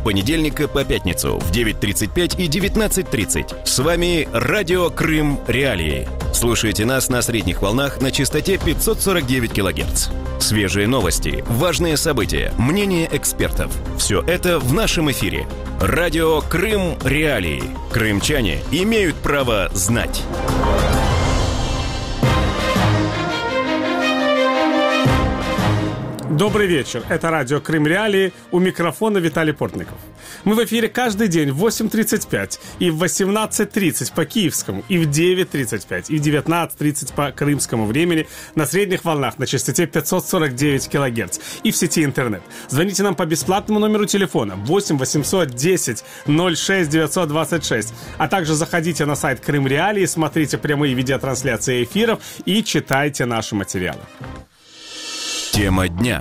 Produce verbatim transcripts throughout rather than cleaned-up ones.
понедельника по пятницу в девять тридцать пять и девятнадцать тридцать. С вами Радио Крым Реалии. Слушайте нас на средних волнах на частоте пятьсот сорок девять килогерц. Свежие новости, важные события, мнения экспертов. Все это в нашем эфире. Радио Крым Реалии. Крымчане имеют право знать. Добрый вечер. Это радио Крым Реалии. У микрофона Виталий Портников. Мы в эфире каждый день в восемь тридцать пять и в восемнадцать тридцать по киевскому, и в девять тридцать пять, и в девятнадцать тридцать по крымскому времени на средних волнах на частоте пятьсот сорок девять килогерц и в сети интернет. Звоните нам по бесплатному номеру телефона восемь восемьсот десять ноль шесть девятьсот двадцать шесть, а также заходите на сайт Крым Реалии, смотрите прямые видеотрансляции эфиров и читайте наши материалы. Тема дня.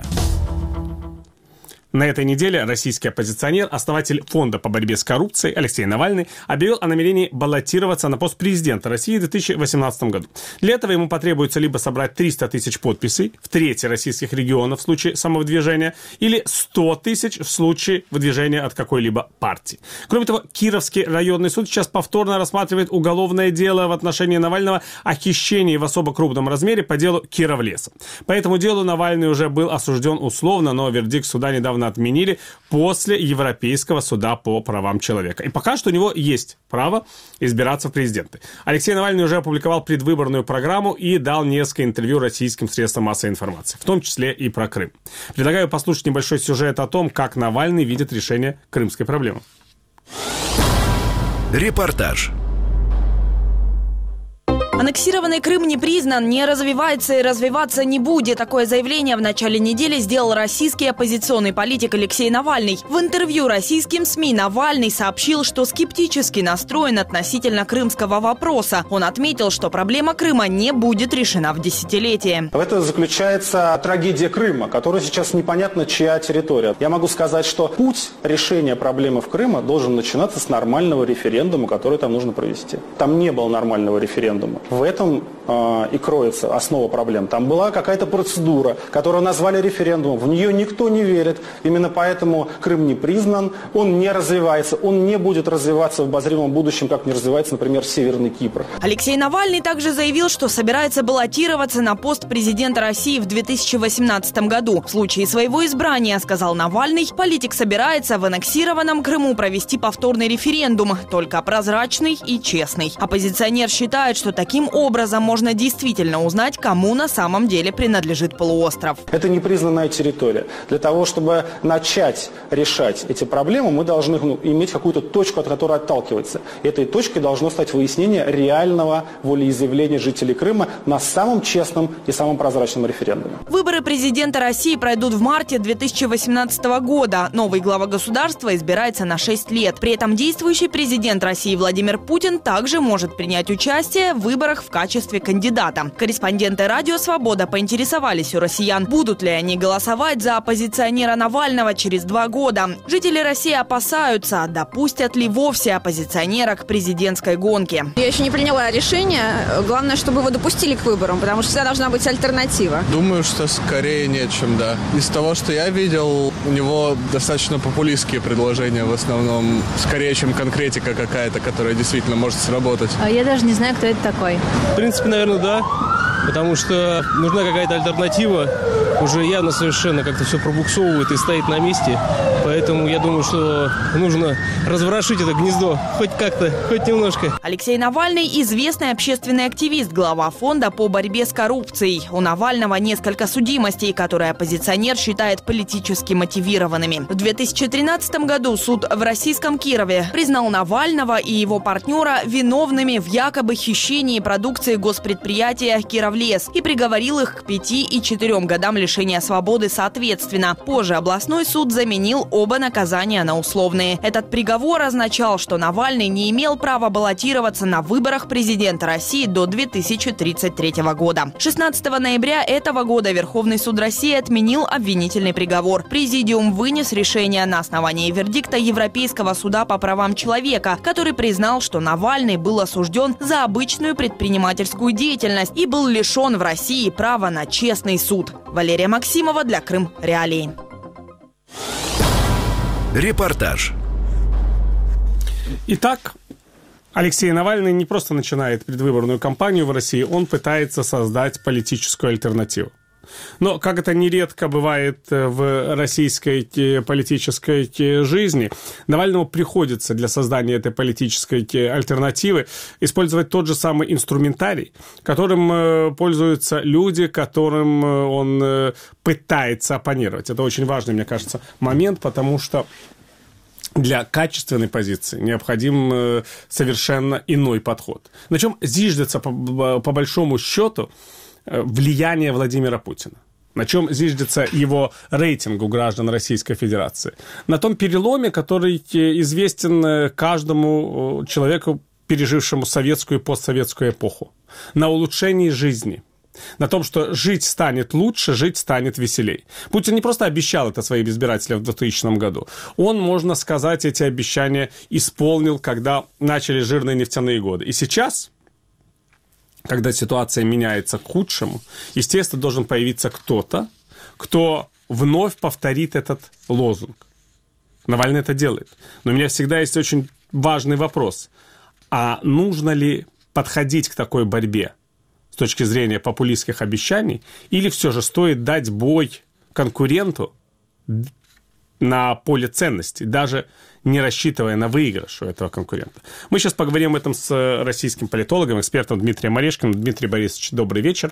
На этой неделе российский оппозиционер, основатель фонда по борьбе с коррупцией Алексей Навальный объявил о намерении баллотироваться на пост президента России в две тысячи восемнадцатом году. Для этого ему потребуется либо собрать триста тысяч подписей в трети российских регионов в случае самовыдвижения, или сто тысяч в случае выдвижения от какой-либо партии. Кроме того, Кировский районный суд сейчас повторно рассматривает уголовное дело в отношении Навального о хищении в особо крупном размере по делу Кировлеса. По этому делу Навальный уже был осужден условно, но вердикт суда недавно отменили после Европейского суда по правам человека. И пока что у него есть право избираться в президенты. Алексей Навальный уже опубликовал предвыборную программу и дал несколько интервью российским средствам массовой информации, в том числе и про Крым. Предлагаю послушать небольшой сюжет о том, как Навальный видит решение крымской проблемы. Репортаж. Аннексированный Крым не признан, не развивается и развиваться не будет. Такое заявление в начале недели сделал российский оппозиционный политик Алексей Навальный. В интервью российским СМИ Навальный сообщил, что скептически настроен относительно крымского вопроса. Он отметил, что проблема Крыма не будет решена в десятилетие. В этом заключается трагедия Крыма, которая сейчас непонятно чья территория. Я могу сказать, что путь решения проблемы в Крыме должен начинаться с нормального референдума, который там нужно провести. Там не было нормального референдума. В этом э, и кроется основа проблем. Там была какая-то процедура, которую назвали референдумом. В нее никто не верит. Именно поэтому Крым не признан, он не развивается, он не будет развиваться в обозримом будущем, как не развивается, например, Северный Кипр. Алексей Навальный также заявил, что собирается баллотироваться на пост президента России в две тысячи восемнадцатом году. В случае своего избрания, сказал Навальный, политик собирается в аннексированном Крыму провести повторный референдум, только прозрачный и честный. Оппозиционер считает, что таким Таким образом можно действительно узнать, кому на самом деле принадлежит полуостров. Это непризнанная территория. Для того, чтобы начать решать эти проблемы, мы должны ну, иметь какую-то точку, от которой отталкиваться. Этой точкой должно стать выяснение реального волеизъявления жителей Крыма на самом честном и самом прозрачном референдуме. Выборы президента России пройдут в марте две тысячи восемнадцатого года. Новый глава государства избирается на шесть лет. При этом действующий президент России Владимир Путин также может принять участие в выборах в качестве кандидата. Корреспонденты «Радио Свобода» поинтересовались у россиян, будут ли они голосовать за оппозиционера Навального через два года. Жители России опасаются, допустят ли вовсе оппозиционера к президентской гонке. Я еще не приняла решение. Главное, чтобы его допустили к выборам, потому что всегда должна быть альтернатива. Думаю, что скорее нет, чем да. Из того, что я видел, у него достаточно популистские предложения в основном, скорее, чем конкретика какая-то, которая действительно может сработать. А я даже не знаю, кто это такой. В принципе, наверное, да. Потому что нужна какая-то альтернатива. Уже явно совершенно как-то все пробуксовывает и стоит на месте. Поэтому я думаю, что нужно разворошить это гнездо. Хоть как-то, хоть немножко. Алексей Навальный – известный общественный активист, глава фонда по борьбе с коррупцией. У Навального несколько судимостей, которые оппозиционер считает политически мотивированными. В две тысячи тринадцатом году суд в российском Кирове признал Навального и его партнера виновными в якобы хищении продукции госпредприятия «Кировлес» и приговорил их к пяти и четырем годам лишения свободы соответственно. Позже областной суд заменил оба наказания на условные. Этот приговор означал, что Навальный не имел права баллотироваться на выборах президента России до две тысячи тридцать третьего года. шестнадцатого ноября этого года Верховный суд России отменил обвинительный приговор. Президиум вынес решение на основании вердикта Европейского суда по правам человека, который признал, что Навальный был осужден за обычную предпринимательскую деятельность и был лишен в России права на честный суд. Валерия Максимова для Крым Реалии. Репортаж. Итак, Алексей Навальный не просто начинает предвыборную кампанию в России, он пытается создать политическую альтернативу. Но, как это нередко бывает в российской политической жизни, Навальному приходится для создания этой политической альтернативы использовать тот же самый инструментарий, которым пользуются люди, которым он пытается оппонировать. Это очень важный, мне кажется, момент, потому что для качественной позиции необходим совершенно иной подход. На чем зиждется, по, по большому счету, влияние Владимира Путина? На чем зиждется его рейтинг у граждан Российской Федерации? На том переломе, который известен каждому человеку, пережившему советскую и постсоветскую эпоху. На улучшении жизни. На том, что жить станет лучше, жить станет веселей. Путин не просто обещал это своим избирателям в двухтысячном году. Он, можно сказать, эти обещания исполнил, когда начали жирные нефтяные годы. И сейчас, когда ситуация меняется к худшему, естественно, должен появиться кто-то, кто вновь повторит этот лозунг. Навальный это делает. Но у меня всегда есть очень важный вопрос. А нужно ли подходить к такой борьбе с точки зрения популистских обещаний, или все же стоит дать бой конкуренту на поле ценностей, даже не рассчитывая на выигрыш у этого конкурента? Мы сейчас поговорим об этом с российским политологом, экспертом Дмитрием Орешкиным. Дмитрий Борисович, добрый вечер.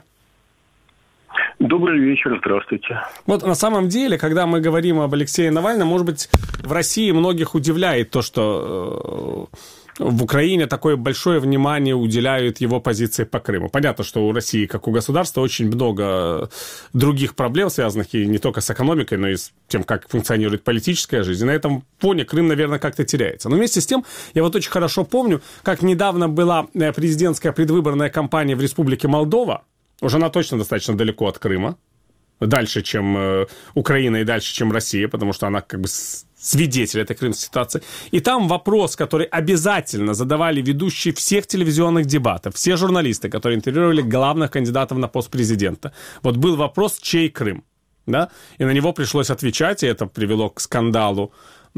Добрый вечер, здравствуйте. Вот на самом деле, когда мы говорим об Алексее Навальном, может быть, в России многих удивляет то, что в Украине такое большое внимание уделяют его позиции по Крыму. Понятно, что у России, как у государства, очень много других проблем, связанных и не только с экономикой, но и с тем, как функционирует политическая жизнь. И на этом фоне Крым, наверное, как-то теряется. Но вместе с тем, я вот очень хорошо помню, как недавно была президентская предвыборная кампания в Республике Молдова. Уже она точно достаточно далеко от Крыма. Дальше, чем э, Украина, и дальше, чем Россия, потому что она как бы свидетель этой крымской ситуации. И там вопрос, который обязательно задавали ведущие всех телевизионных дебатов, все журналисты, которые интервьюировали главных кандидатов на пост президента. Вот был вопрос, чей Крым? Да? И на него пришлось отвечать, и это привело к скандалу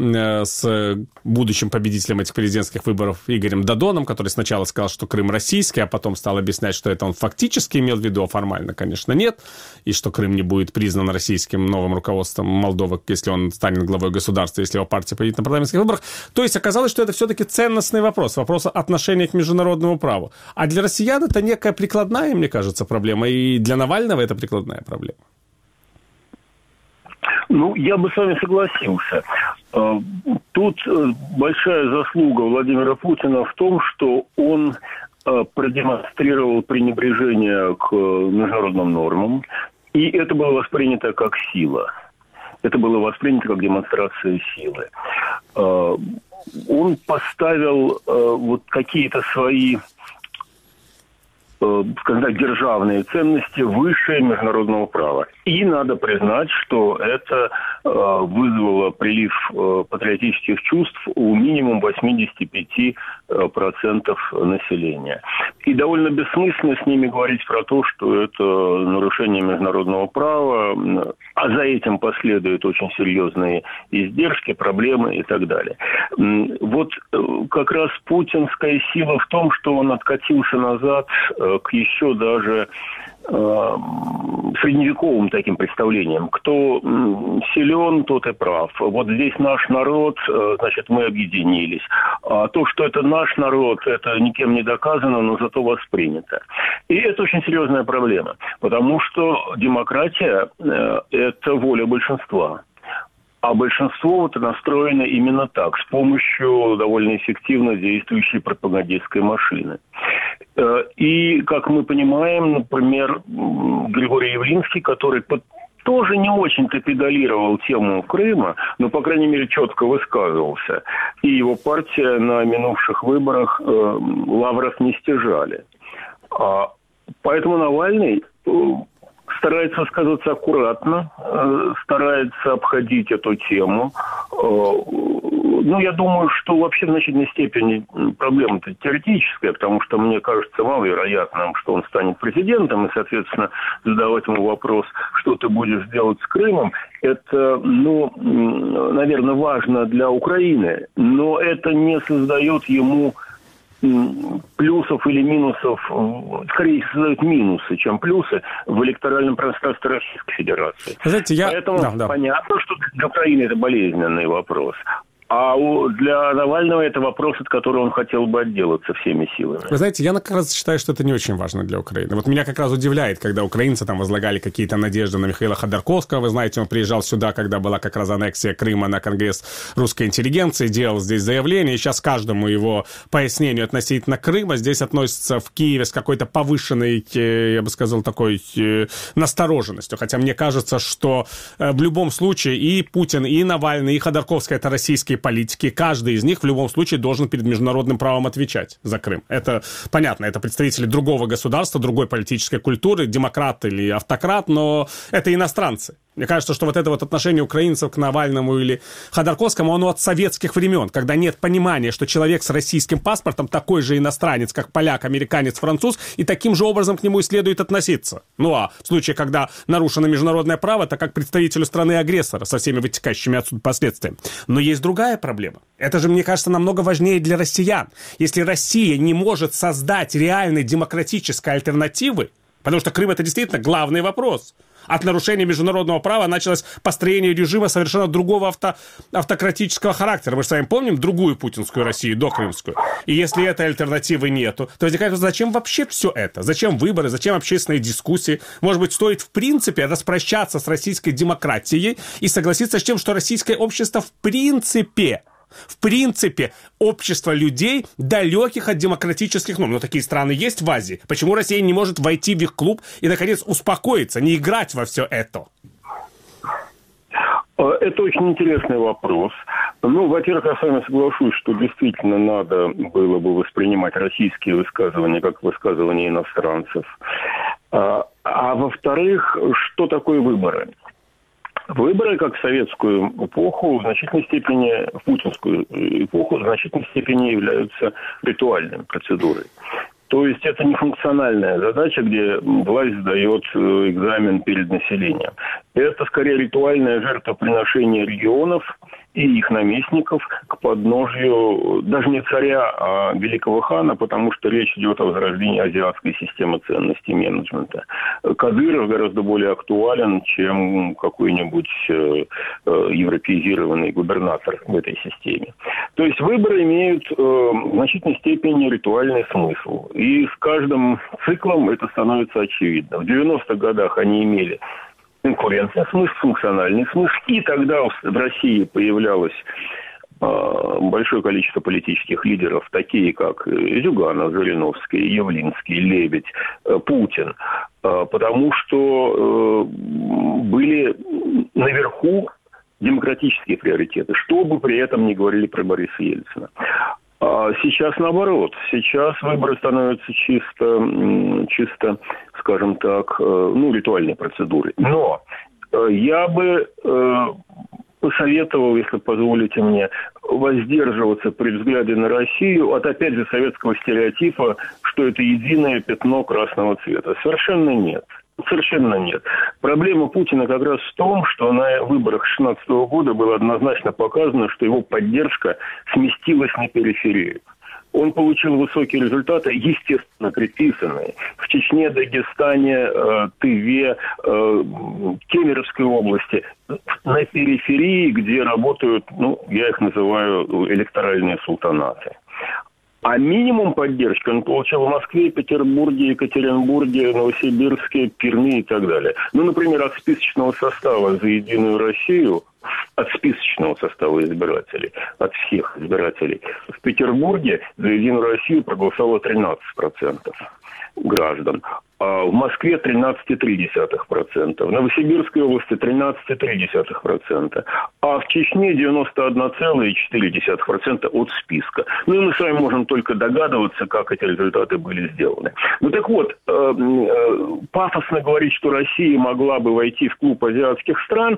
с будущим победителем этих президентских выборов Игорем Додоном, который сначала сказал, что Крым российский, а потом стал объяснять, что это он фактически имел в виду, а формально, конечно, нет, и что Крым не будет признан российским новым руководством Молдовы, если он станет главой государства, если его партия победит на парламентских выборах. То есть оказалось, что это все-таки ценностный вопрос, вопрос отношения к международному праву. А для россиян это некая прикладная, мне кажется, проблема, и для Навального это прикладная проблема. Ну, я бы с вами согласился. Тут большая заслуга Владимира Путина в том, что он продемонстрировал пренебрежение к международным нормам, и это было воспринято как сила. Это было воспринято как демонстрация силы. Он поставил вот какие-то свои, скажем так, державные ценности выше международного права. И надо признать, что это э, вызвало прилив э, патриотических чувств у минимум восемьдесят пять процентов населения. И довольно бессмысленно с ними говорить про то, что это нарушение международного права, а за этим последуют очень серьезные издержки, проблемы и так далее. Вот э, как раз путинская сила в том, что он откатился назад э, к еще даже э, средневековым таким представлениям. Кто силен, тот и прав. Вот здесь наш народ, э, значит, мы объединились. А то, что это наш народ, это никем не доказано, но зато воспринято. И это очень серьезная проблема, потому что демократия э, – это воля большинства. А большинство вот настроено именно так, с помощью довольно эффективно действующей пропагандистской машины. И, как мы понимаем, например, Григорий Явлинский, который под тоже не очень-то педалировал тему Крыма, но, по крайней мере, четко высказывался. И его партия на минувших выборах э, лавров не стяжали. А, поэтому Навальный э, старается высказываться аккуратно, э, старается обходить эту тему, э, ну, я думаю, что вообще в значительной степени проблема-то теоретическая, потому что мне кажется маловероятным, что он станет президентом, и, соответственно, задавать ему вопрос, что ты будешь делать с Крымом, это, ну, наверное, важно для Украины, но это не создает ему плюсов или минусов, скорее создают минусы, чем плюсы в электоральном пространстве Российской Федерации. Знаете, я... Поэтому да, да. понятно, что для Украины это болезненный вопрос. А для Навального это вопрос, от которого он хотел бы отделаться всеми силами. Вы знаете, я как раз считаю, что это не очень важно для Украины. Вот меня как раз удивляет, когда украинцы там возлагали какие-то надежды на Михаила Ходорковского. Вы знаете, он приезжал сюда, когда была как раз аннексия Крыма на Конгресс русской интеллигенции, делал здесь заявление. И сейчас каждому его пояснению относительно Крыма здесь относится в Киеве с какой-то повышенной, я бы сказал, такой настороженностью. Хотя мне кажется, что в любом случае и Путин, и Навальный, и Ходорковский — это российские политики, каждый из них в любом случае должен перед международным правом отвечать за Крым. Это понятно, это представители другого государства, другой политической культуры, демократ или автократ, но это иностранцы. Мне кажется, что вот это вот отношение украинцев к Навальному или Ходорковскому, оно от советских времен, когда нет понимания, что человек с российским паспортом такой же иностранец, как поляк, американец, француз, и таким же образом к нему и следует относиться. Ну а в случае, когда нарушено международное право, это как представителю страны-агрессора со всеми вытекающими отсюда последствиями. Но есть другая проблема. Это же, мне кажется, намного важнее для россиян. Если Россия не может создать реальной демократической альтернативы, потому что Крым — это действительно главный вопрос. От нарушения международного права началось построение режима совершенно другого авто, автократического характера. Мы же с вами помним другую путинскую Россию, докрымскую. И если этой альтернативы нету, то возникает вопрос, зачем вообще все это? Зачем выборы? Зачем общественные дискуссии? Может быть, стоит в принципе распрощаться с российской демократией и согласиться с тем, что российское общество в принципе... В принципе, общество людей, далеких от демократических норм. Но такие страны есть в Азии. Почему Россия не может войти в их клуб и, наконец, успокоиться, не играть во все это? Это очень интересный вопрос. Ну, во-первых, я с вами соглашусь, что действительно надо было бы воспринимать российские высказывания как высказывания иностранцев. А, а во-вторых, что такое выборы? Выборы, как в советскую эпоху, в значительной степени, в путинскую эпоху, в значительной степени являются ритуальной процедурой. То есть это не функциональная задача, где власть сдает экзамен перед населением. Это скорее ритуальное жертвоприношение регионов и их наместников к подножию даже не царя, а великого хана, потому что речь идет о возрождении азиатской системы ценностей менеджмента. Кадыров гораздо более актуален, чем какой-нибудь э, э, европеизированный губернатор в этой системе. То есть выборы имеют э, в значительной степени ритуальный смысл. И с каждым циклом это становится очевидно. В девяностых годах они имели конкурентный смысл, функциональный смысл. И тогда в России появлялось э, большое количество политических лидеров, такие как Зюганов, Жириновский, Явлинский, Лебедь, э, Путин. Э, потому что э, были наверху демократические приоритеты, что бы при этом ни говорили про Бориса Ельцина. А сейчас наоборот. Сейчас выборы становятся чисто, чисто, скажем так, ну, ритуальной процедурой. Но я бы посоветовал, если позволите мне, воздерживаться при взгляде на Россию от, опять же, советского стереотипа, что это единое пятно красного цвета. Совершенно нет. Совершенно нет. Проблема Путина как раз в том, что на выборах две тысячи шестнадцатого года было однозначно показано, что его поддержка сместилась на периферию. Он получил высокие результаты, естественно, приписанные. В Чечне, Дагестане, э, Тыве, э, Кемеровской области, на периферии, где работают, ну, я их называю электоральные султанаты. А минимум поддержки он получил в Москве, Петербурге, Екатеринбурге, Новосибирске, Перми и так далее. Ну, например, от списочного состава «За Единую Россию», от списочного состава избирателей, от всех избирателей, в Петербурге «За Единую Россию» проголосовало тринадцать процентов граждан. А в Москве тринадцать целых три десятых процента, в Новосибирской области тринадцать целых три десятых процента, а в Чечне девяносто один целых четыре десятых процента от списка. Ну и мы с вами можем только догадываться, как эти результаты были сделаны. Ну так вот, э, э, пафосно говорить, что Россия могла бы войти в клуб азиатских стран,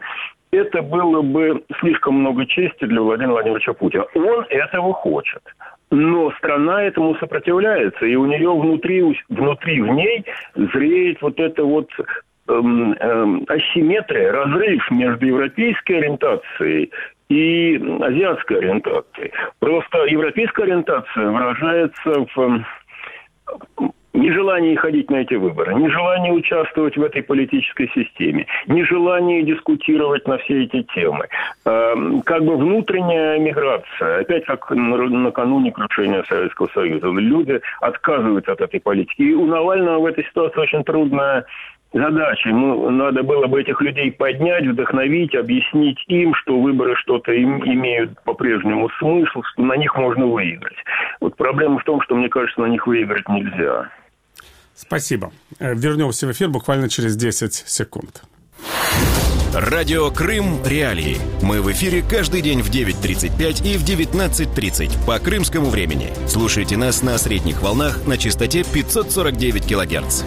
это было бы слишком много чести для Владимира Владимировича Путина. Он этого хочет. Но страна этому сопротивляется, и у нее внутри, внутри в ней зреет вот эта вот эм, эм, асимметрия, разрыв между европейской ориентацией и азиатской ориентацией. Просто европейская ориентация выражается в нежелании ходить на эти выборы, нежелании участвовать в этой политической системе, нежелании дискутировать на все эти темы. Как бы внутренняя миграция, опять как накануне крушения Советского Союза. Люди отказываются от этой политики. И у Навального в этой ситуации очень трудная задача. Ему надо было бы этих людей поднять, вдохновить, объяснить им, что выборы что-то им имеют по-прежнему смысл, что на них можно выиграть. Вот проблема в том, что, мне кажется, на них выиграть нельзя. Спасибо. Вернемся в эфир буквально через десять секунд. Радио Крым Реалии. Мы в эфире каждый день в девять тридцать пять и в девятнадцать тридцать по крымскому времени. Слушайте нас на средних волнах на частоте пятьсот сорок девять килогерц.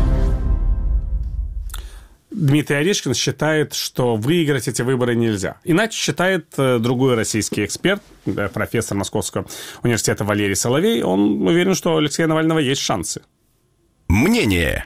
Дмитрий Орешкин считает, что выиграть эти выборы нельзя. Иначе считает другой российский эксперт, профессор Московского университета Валерий Соловей. Он уверен, что у Алексея Навального есть шансы. Мнение.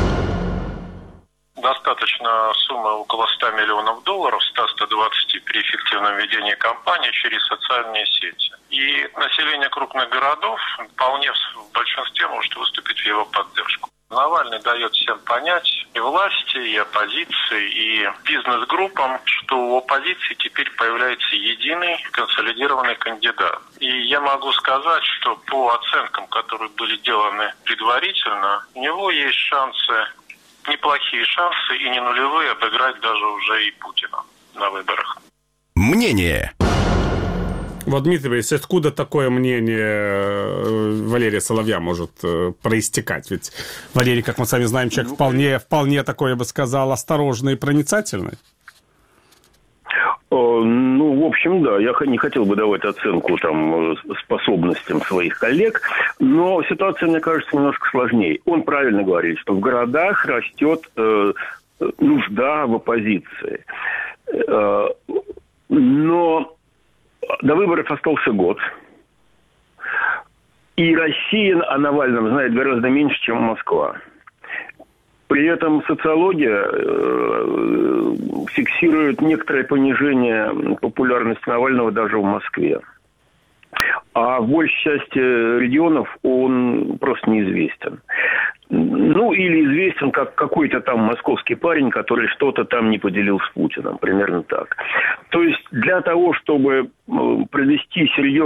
Достаточно суммы около ста миллионов долларов, сто - сто двадцать при эффективном ведении кампании через социальные сети. И население крупных городов вполне в большинстве может выступить в его поддержку. Навальный дает всем понять, и власти, и оппозиции, и бизнес-группам, что у оппозиции теперь появляется единый консолидированный кандидат. И я могу сказать, что по оценкам, которые были сделаны предварительно, у него есть шансы, неплохие шансы и не нулевые, обыграть даже уже и Путина на выборах. Мнение. Вот, Дмитрий Борисович, откуда такое мнение Валерия Соловья может проистекать? Ведь Валерий, как мы сами знаем, человек вполне, вполне такой, я бы сказал, осторожный и проницательный. Ну, в общем, да, я не хотел бы давать оценку там способностям своих коллег, но ситуация, мне кажется, немножко сложнее. Он правильно говорит, что в городах растет э, нужда в оппозиции. Э, но до выборов остался год. И Россия о Навальном знает гораздо меньше, чем Москва. При этом социология э, фиксирует некоторое понижение популярности Навального даже в Москве. А в большей части регионов он просто неизвестен. Ну, или известен как какой-то там московский парень, который что-то там не поделил с Путиным. Примерно так. То есть для того, чтобы провести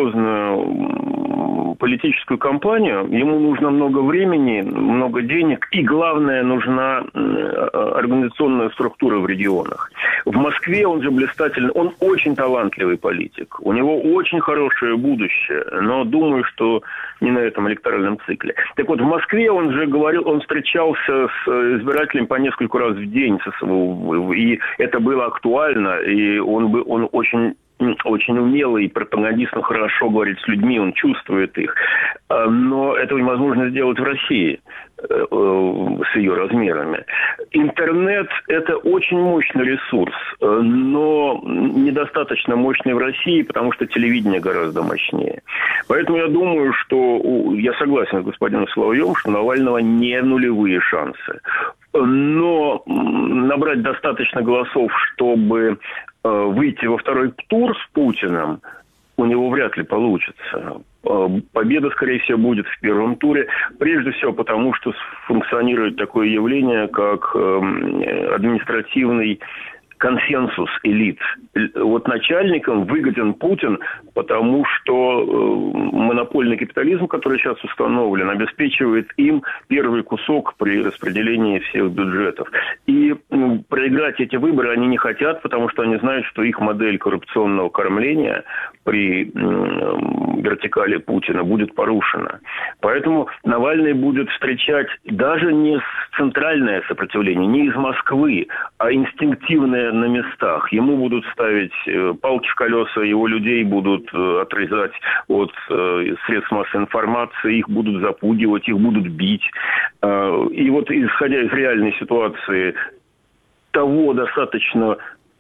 серьезную политическую кампанию, ему нужно много времени, много денег, и, главное, нужна организационная структура в регионах. В Москве он же блистательный, он очень талантливый политик. У него очень хорошее будущее, но думаю, что не на этом электоральном цикле. Так вот, в Москве он же говорил, он встречался с избирателем по нескольку раз в день, и это было актуально, и он, бы, он очень... очень умелый пропагандист, он хорошо говорит с людьми, он чувствует их. Но этого невозможно сделать в России с ее размерами. Интернет – это очень мощный ресурс, но недостаточно мощный в России, потому что телевидение гораздо мощнее. Поэтому я думаю, что я согласен с господином Соловьем, что у Навального не нулевые шансы. Но набрать достаточно голосов, чтобы выйти во второй тур с Путиным, у него вряд ли получится. Победа, скорее всего, будет в первом туре. Прежде всего потому, что функционирует такое явление, как административный консенсус элит. Вот начальникам выгоден Путин, потому что монопольный капитализм, который сейчас установлен, обеспечивает им первый кусок при распределении всех бюджетов. И проиграть эти выборы они не хотят, потому что они знают, что их модель коррупционного кормления при вертикали Путина будет порушена. Поэтому Навальный будет встречать даже не центральное сопротивление, не из Москвы, а инстинктивное на местах. Ему будут ставить палки в колеса, его людей будут отрезать от средств массовой информации, их будут запугивать, их будут бить. И вот, исходя из реальной ситуации, того достаточно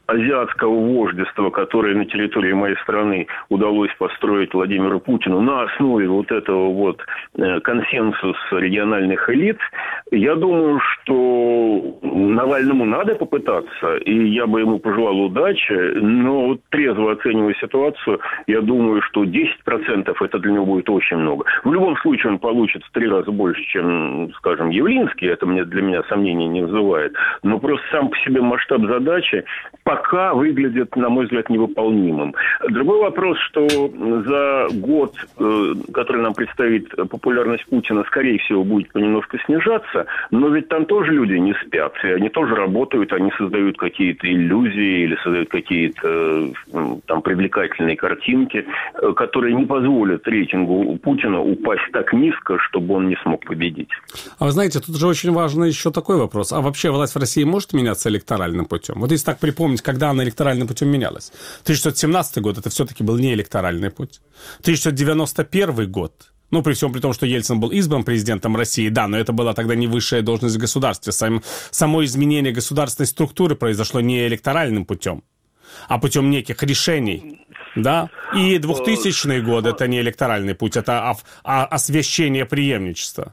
азиатского вождества, которое на территории моей страны удалось построить Владимиру Путину на основе вот этого вот консенсуса региональных элит, я думаю, что Навальному надо попытаться, и я бы ему пожелал удачи, но трезво оценивая ситуацию, я думаю, что десять процентов это для него будет очень много. В любом случае он получит в три раза больше, чем, скажем, Явлинский, это мне, для меня сомнений не вызывает, но просто сам по себе масштаб задачи пока выглядит, на мой взгляд, невыполнимым. Другой вопрос, что за год, который нам предстоит, популярность Путина, скорее всего, будет понемножку снижаться, но ведь там тоже люди не спят, и они тоже работают, они создают какие-то иллюзии или создают какие-то там привлекательные картинки, которые не позволят рейтингу Путина упасть так низко, чтобы он не смог победить. А вы знаете, тут же очень важный еще такой вопрос. А вообще власть в России может меняться электоральным путем? Вот если так припомнить, когда она электоральным путем менялась. тысяча девятьсот семнадцатый год, это все-таки был не электоральный путь. тысяча девятьсот девяносто первый год, ну, при всем при том, что Ельцин был избран президентом России, да, но это была тогда не высшая должность в государстве. Сам, само изменение государственной структуры произошло не электоральным путем, а путем неких решений. Да? И двухтысячный год – это не электоральный путь, это освящение преемничества.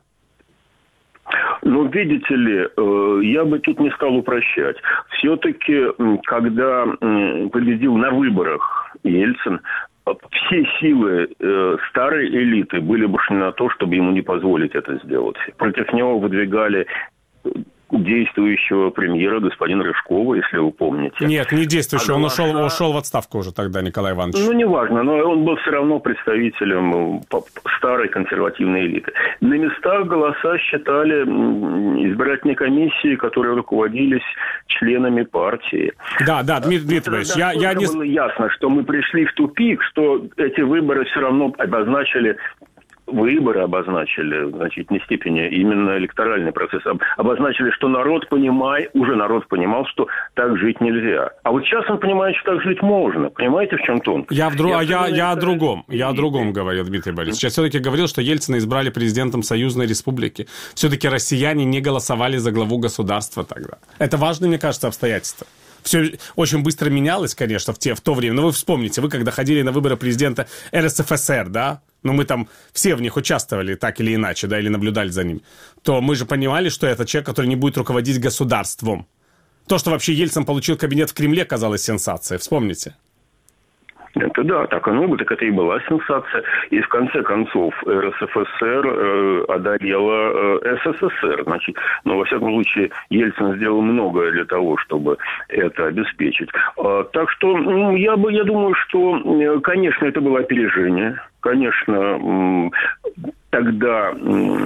Ну, видите ли, я бы тут не стал упрощать. Все-таки, когда победил на выборах Ельцин, все силы э, старой элиты были брошены на то, чтобы ему не позволить это сделать. Против него выдвигали действующего премьера господина Рыжкова, если вы помните. Нет, не действующего, он голоса... ушел, ушел в отставку уже тогда, Николай Иванович. Ну, неважно, но он был все равно представителем старой консервативной элиты. На местах голоса считали избирательные комиссии, которые руководились членами партии. Да, да, Дмитрий Дмитриевич, я, я не... Было ясно, что мы пришли в тупик, что эти выборы все равно обозначили... Выборы обозначили в значительной степени именно электоральный процесс. Обозначили, что народ понимает, уже народ понимал, что так жить нельзя. А вот сейчас он понимает, что так жить можно. Понимаете, в чем тонкость? Я, в дру... я, я, я о другом. Я о другом говорил, Дмитрий Борисович. Я все-таки говорил, что Ельцина избрали президентом Союзной Республики. Все-таки россияне не голосовали за главу государства тогда. Это важное, мне кажется, обстоятельство. Все очень быстро менялось, конечно, в, те, в то время. Но вы вспомните, вы когда ходили на выборы президента эр эс эф эс эр, да? Ну, мы там все в них участвовали так или иначе, да, или наблюдали за ним. То мы же понимали, что это человек, который не будет руководить государством. То, что вообще Ельцин получил кабинет в Кремле, казалось сенсацией. Вспомните. Это да, так оно бы, так это и была сенсация. И в конце концов эр эс эф эс эр э, одолела э, эс эс эс эр. Значит, но во всяком случае Ельцин сделал многое для того, чтобы это обеспечить. А, так что ну, я, бы, я думаю, что, конечно, это было опережение. Конечно, тогда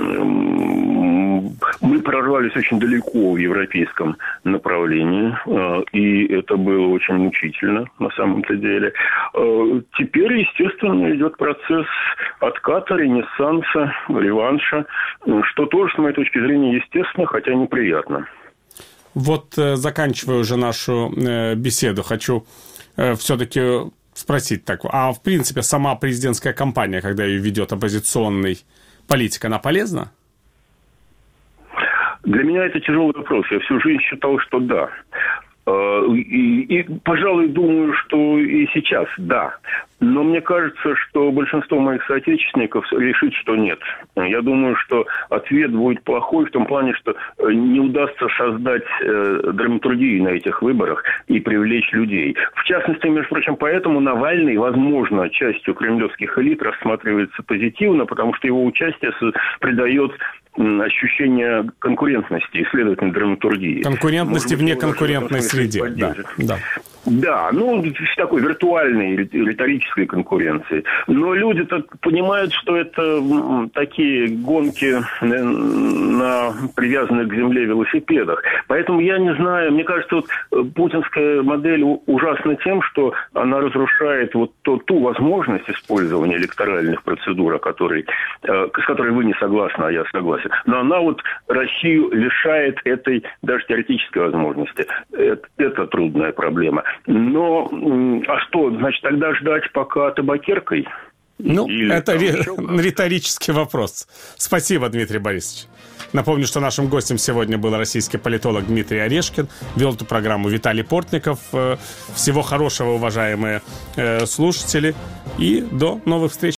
мы прорвались очень далеко в европейском направлении, и это было очень мучительно на самом-то деле. Теперь, естественно, идет процесс отката, ренессанса, реванша, что тоже, с моей точки зрения, естественно, хотя неприятно. Вот, заканчивая уже нашу беседу, хочу все-таки... спросить так, а в принципе сама президентская кампания, когда ее ведет оппозиционный политик, она полезна? Для меня это тяжелый вопрос. Я всю жизнь считал, что да. И, и, пожалуй, думаю, что и сейчас да. Но мне кажется, что большинство моих соотечественников решит, что нет. Я думаю, что ответ будет плохой в том плане, что не удастся создать э, драматургию на этих выборах и привлечь людей. В частности, между прочим, поэтому Навальный, возможно, частью кремлевских элит рассматривается позитивно, потому что его участие придает ощущение конкурентности и, следовательно, драматургии. Конкурентности вне конкурентной среде. Да, да. Да, ну, в такой виртуальной риторической конкуренции. Но люди-то понимают, что это такие гонки на привязанных к земле велосипедах. Поэтому я не знаю, мне кажется, вот путинская модель ужасна тем, что она разрушает вот то, ту возможность использования электоральных процедур, о которой, с которой вы не согласны, а я согласен. Но она вот Россию лишает этой даже теоретической возможности. Это, это трудная проблема. Но, а что, значит, тогда ждать, пока табакеркой Ну, Или это ри- еще риторический вопрос. Спасибо, Дмитрий Борисович. Напомню, что нашим гостем сегодня был российский политолог Дмитрий Орешкин. Вел эту программу Виталий Портников. Всего хорошего, уважаемые слушатели. И до новых встреч.